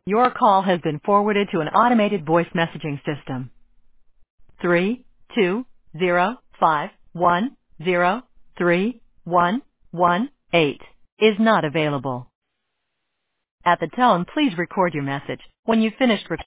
Your call has been forwarded to an automated voice messaging system. 32051031118 is not available. At the tone, please record your message. When you've finished recording,